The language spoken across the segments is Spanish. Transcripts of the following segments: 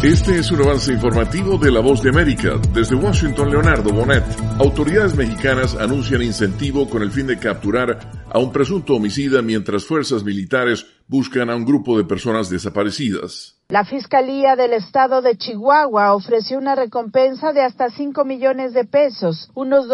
Este es un avance informativo de La Voz de América. Desde Washington, Leonardo Bonet. Autoridades mexicanas anuncian incentivo con el fin de capturar a un presunto homicida mientras fuerzas militares buscan a un grupo de personas desaparecidas. La Fiscalía del Estado de Chihuahua ofreció una recompensa de hasta 5 millones de pesos, unos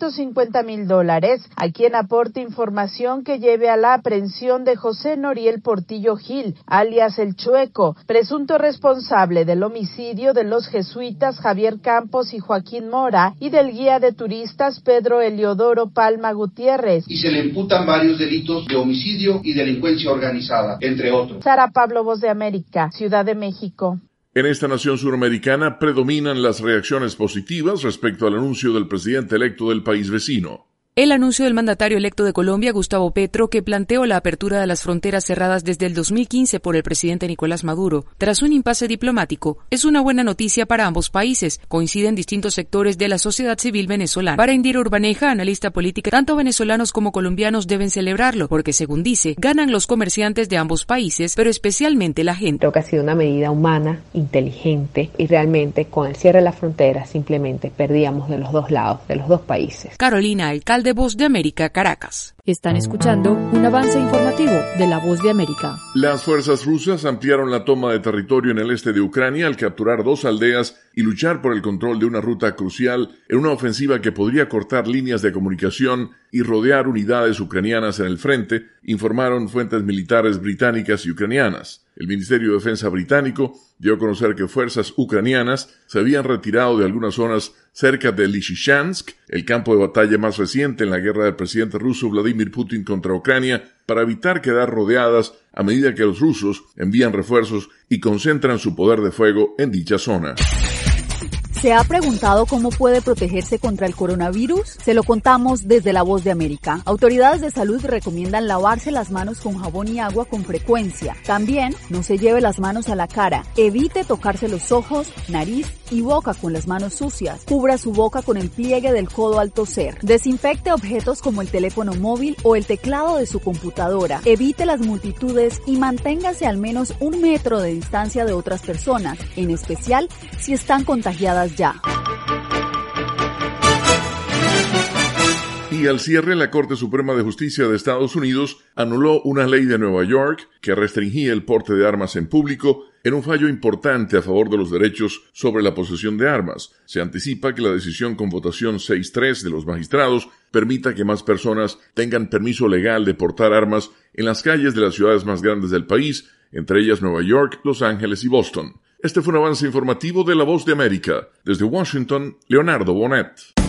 $250,000, a quien aporte información que lleve a la aprehensión de José Noriel Portillo Gil, alias El Chueco, presunto responsable del homicidio de los jesuitas Javier Campos y Joaquín Mora y del guía de turistas Pedro Eliodoro Palma Gutiérrez. Y se le imputan varios delitos de homicidio y delincuencia organizada, entre otros. Sara Pablo, Voz de América, Ciudad de México. En esta nación suramericana predominan las reacciones positivas respecto al anuncio del presidente electo del país vecino. El anuncio del mandatario electo de Colombia, Gustavo Petro, que planteó la apertura de las fronteras cerradas desde el 2015 por el presidente Nicolás Maduro, tras un impasse diplomático, es una buena noticia para ambos países. Coinciden distintos sectores de la sociedad civil venezolana. Para Indira Urbaneja, analista política, tanto venezolanos como colombianos deben celebrarlo, porque según dice, ganan los comerciantes de ambos países, pero especialmente la gente. Creo que ha sido una medida humana, inteligente, y realmente con el cierre de las fronteras simplemente perdíamos de los dos lados, de los dos países. Carolina, alcalde de Voz de América, Caracas. Están escuchando un avance informativo de La Voz de América. Las fuerzas rusas ampliaron la toma de territorio en el este de Ucrania al capturar 2 aldeas y luchar por el control de una ruta crucial en una ofensiva que podría cortar líneas de comunicación y rodear unidades ucranianas en el frente, informaron fuentes militares británicas y ucranianas. El Ministerio de Defensa británico dio a conocer que fuerzas ucranianas se habían retirado de algunas zonas cerca de Lysychansk, el campo de batalla más reciente en la guerra del presidente ruso Vladimir Putin contra Ucrania, para evitar quedar rodeadas a medida que los rusos envían refuerzos y concentran su poder de fuego en dicha zona. ¿Se ha preguntado cómo puede protegerse contra el coronavirus? Se lo contamos desde La Voz de América. Autoridades de salud recomiendan lavarse las manos con jabón y agua con frecuencia. También no se lleve las manos a la cara. Evite tocarse los ojos, nariz y boca con las manos sucias. Cubra su boca con el pliegue del codo al toser. Desinfecte objetos como el teléfono móvil o el teclado de su computadora. Evite las multitudes y manténgase al menos 1 metro de distancia de otras personas, en especial si están contagiadas ya. Y al cierre, la Corte Suprema de Justicia de Estados Unidos anuló una ley de Nueva York que restringía el porte de armas en público en un fallo importante a favor de los derechos sobre la posesión de armas. Se anticipa que la decisión con votación 6-3 de los magistrados permita que más personas tengan permiso legal de portar armas en las calles de las ciudades más grandes del país, entre ellas Nueva York, Los Ángeles y Boston. Este fue un avance informativo de La Voz de América. Desde Washington, Leonardo Bonet.